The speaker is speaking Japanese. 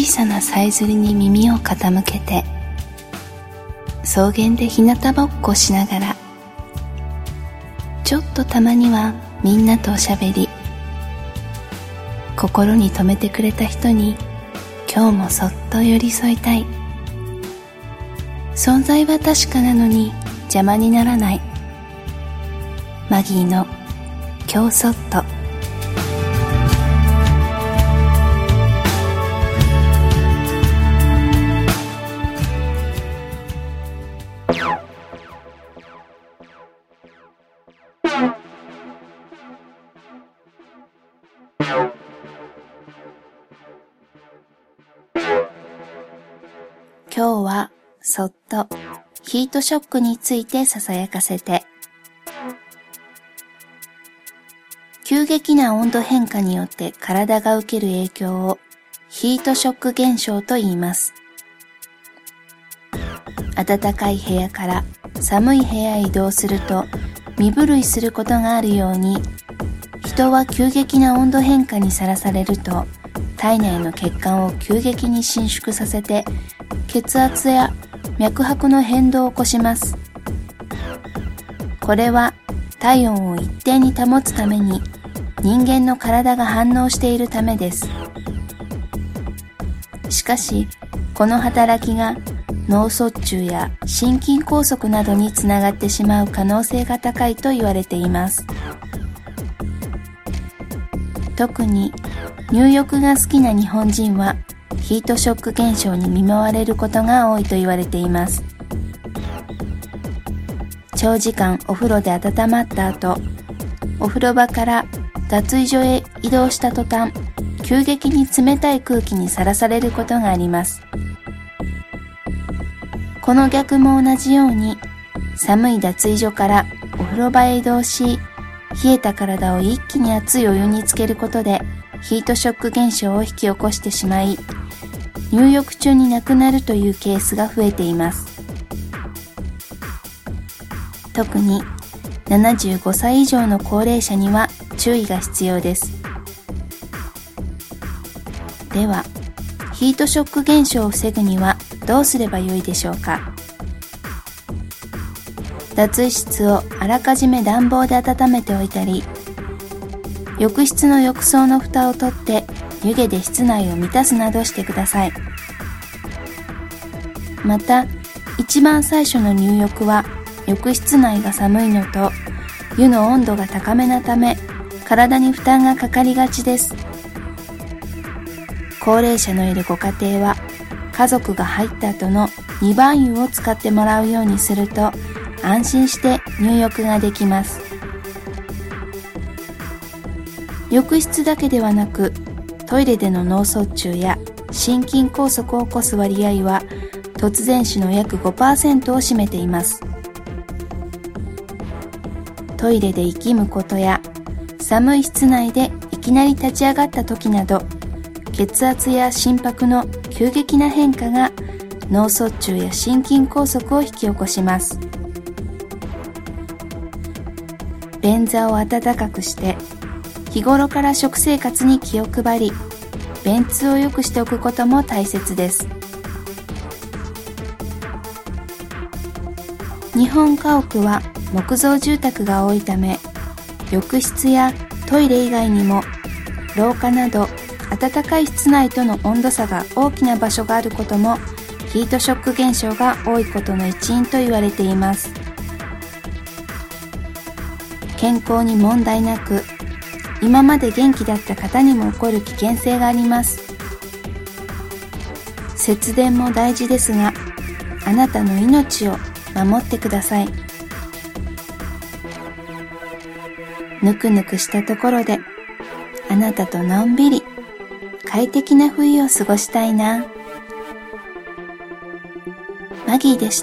さなさえずりに耳を傾けて、草原で日向ぼっこしながら、ちょっとたまにはみんなとおしゃべり、心に留めてくれた人に今日もそっと寄り添いたい。存在は確かなのに邪魔にならない。マギーの今日そっと。今日はそっとヒートショックについてささやかせて。急激な温度変化によって体が受ける影響をヒートショック現象と言います。暖かい部屋から寒い部屋へ移動すると身震いすることがあるように、人は急激な温度変化にさらされると体内の血管を急激に伸縮させて血圧や脈拍の変動を起こします。これは体温を一定に保つために人間の体が反応しているためです。しかし、この働きが脳卒中や心筋梗塞などにつながってしまう可能性が高いと言われています。特に入浴が好きな日本人はヒートショック現象に見舞われることが多いと言われています。長時間お風呂で温まった後、お風呂場から脱衣所へ移動した途端、急激に冷たい空気にさらされることがあります。この逆も同じように、寒い脱衣所からお風呂場へ移動し、冷えた体を一気に熱いお湯につけることでヒートショック現象を引き起こしてしまい、入浴中に亡くなるというケースが増えています。特に75歳以上の高齢者には注意が必要です。では、ヒートショック現象を防ぐにはどうすればよいでしょうか。脱衣室をあらかじめ暖房で温めておいたり、浴室の浴槽の蓋を取って湯気で室内を満たすなどしてください。また、一番最初の入浴は浴室内が寒いのと湯の温度が高めなため体に負担がかかりがちです。高齢者のいるご家庭は家族が入った後の2番湯を使ってもらうようにすると安心して入浴ができます。浴室だけではなくトイレでの脳卒中や心筋梗塞を起こす割合は突然死の約 5% を占めています。トイレで息むことや寒い室内でいきなり立ち上がった時など、血圧や心拍の急激な変化が脳卒中や心筋梗塞を引き起こします。便座を暖かくして日頃から食生活に気を配り、便通を良くしておくことも大切です。日本家屋は木造住宅が多いため、浴室やトイレ以外にも廊下など暖かい室内との温度差が大きな場所があることもヒートショック現象が多いことの一因と言われています。健康に問題なく、今まで元気だった方にも起こる危険性があります。節電も大事ですが、あなたの命を守ってください。ぬくぬくしたところで、あなたとのんびり快適な冬を過ごしたいな。マギーでした。